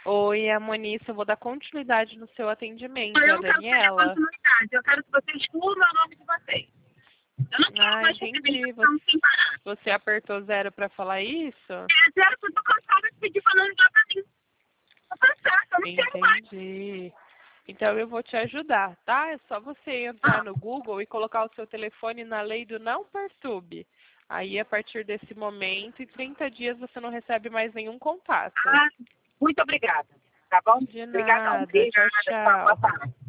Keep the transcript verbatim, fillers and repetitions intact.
Oi, a Moniça, eu vou dar continuidade no seu atendimento, Eu é a não quero saber a Daniela. continuidade. Eu quero que você exclua o meu nome de vocês. Eu não quero Ah, mais receber entendi. ligação Você, sem parar. você apertou zero para falar isso? É zero, eu tô cansada de pedir pra não ligar pra mim. Tô cansada, eu não quero mais. Entendi. Então eu vou te ajudar, tá? É só você entrar Ah, no Google e colocar o seu telefone na lei do não perturbe. Aí, a partir desse momento, em trinta dias você não recebe mais nenhum contato. ah, muito obrigada. Tá bom? De Obrigadão. nada. Beijo, Tchau, boa tchau. tarde.